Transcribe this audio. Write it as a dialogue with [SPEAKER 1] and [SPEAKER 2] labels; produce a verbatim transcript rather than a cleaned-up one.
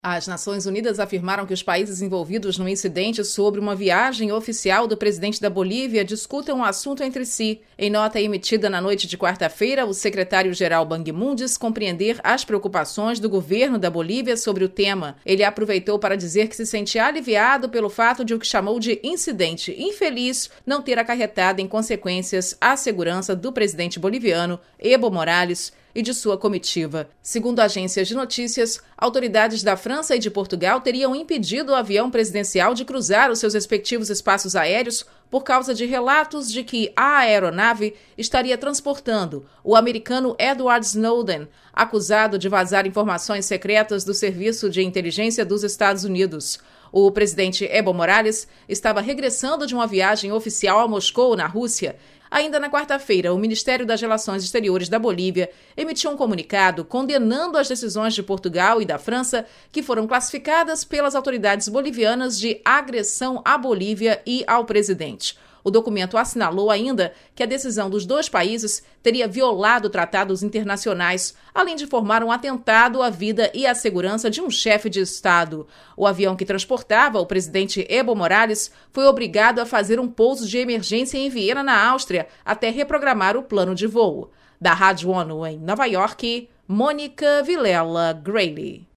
[SPEAKER 1] As Nações Unidas afirmaram que os países envolvidos no incidente sobre uma viagem oficial do presidente da Bolívia discutem o assunto entre si. Em nota emitida na noite de quarta-feira, o secretário-geral Ban Ki-moon diz compreender as preocupações do governo da Bolívia sobre o tema. Ele aproveitou para dizer que se sente aliviado pelo fato de o que chamou de incidente infeliz não ter acarretado em consequências à segurança do presidente boliviano, Evo Morales, e de sua comitiva. Segundo agências de notícias, autoridades da França e de Portugal teriam impedido o avião presidencial de cruzar os seus respectivos espaços aéreos por causa de relatos de que a aeronave estaria transportando o americano Edward Snowden, acusado de vazar informações secretas do Serviço de Inteligência dos Estados Unidos. O presidente Evo Morales estava regressando de uma viagem oficial a Moscou, na Rússia. Ainda na quarta-feira, o Ministério das Relações Exteriores da Bolívia emitiu um comunicado condenando as decisões de Portugal e da França, que foram classificadas pelas autoridades bolivianas de agressão à Bolívia e ao presidente. O documento assinalou ainda que a decisão dos dois países teria violado tratados internacionais, além de formar um atentado à vida e à segurança de um chefe de Estado. O avião que transportava o presidente Evo Morales foi obrigado a fazer um pouso de emergência em Viena, na Áustria, até reprogramar o plano de voo. Da Rádio ONU em Nova York, Mônica Vilela Grayle.